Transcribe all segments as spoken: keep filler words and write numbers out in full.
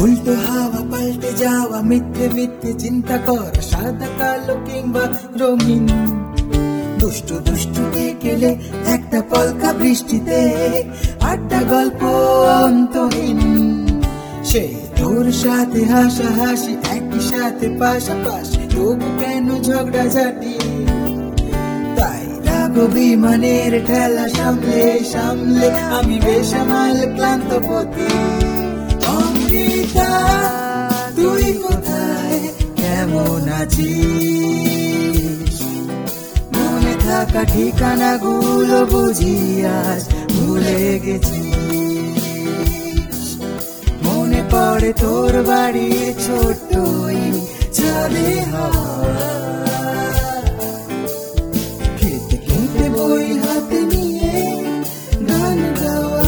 উল্টো হাওয়া পাল্টে যাওয়া মিথ্যে মিথ্যে চিন্তা কর সাদা কালো কিংবা রঙিন দুষ্টু দুষ্টু গেলে একটা পলকা বৃষ্টিতে আড্ডা গল্প অন্তহীন সে তোর সাথে হাসা হাসি একই সাথে পাশাপাশি তবু কেন ঝগড়া ঝাঁটি তাই রাগ বিমানের ঠেলা সামলে সামলে আমি বেসামাল ক্লান্ত পথি অমৃতা তুই কোথায় কেমন আছিস মনে থাকা ঠিকানা গুলো বুঝি আজ ভুলে গেছি মনে পড়ে তোর বাড়ি ছোট্টই চলে হাওয়া খেতে খেতে বই হাতে নিয়ে গান গাওয়া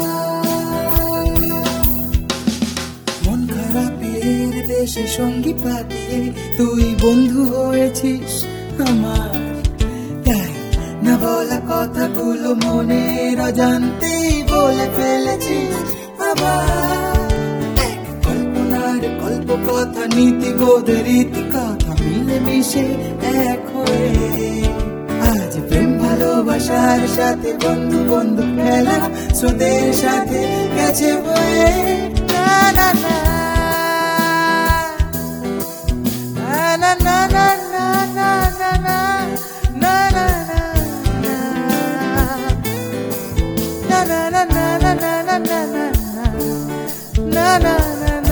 মন খারাপের দেশে সঙ্গী পাতিয়ে তুই বন্ধু হয়েছিস আমার তাই না বলা কথাগুলো মনের অজান্তেই বলে ফেলেছিস আবার কল্পনার গল্প কথা নীতি বোধের রীতি কথা মিলে মিশে এক হয়ে আজ প্রেম ভালোবাসার সাথে বন্ধু বন্ধু খেলা স্রোতের সাথে গেছে বয়ে না না না না না না না না না না না না na na na na na na na na na na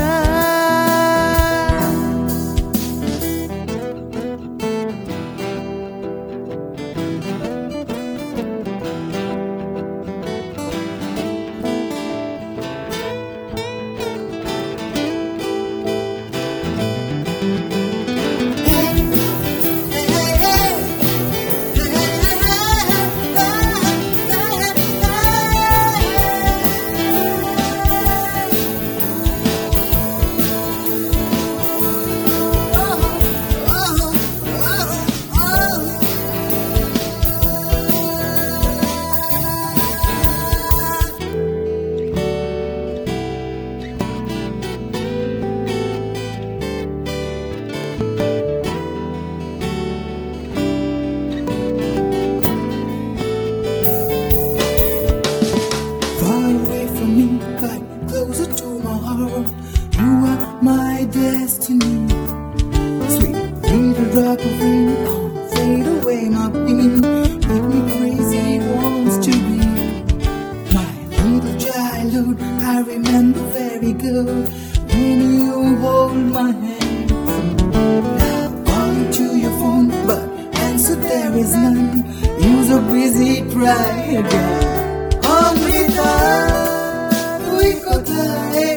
closer to my heart, you are my destiny. Sweet little drop of rain, oh, fade away my pain. Make me crazy, wants to be my little childhood. I remember very good when you hold my hand. Now calling to your phone, but answer there is none. You're so busy, try again. Amrita, তুই কোথায়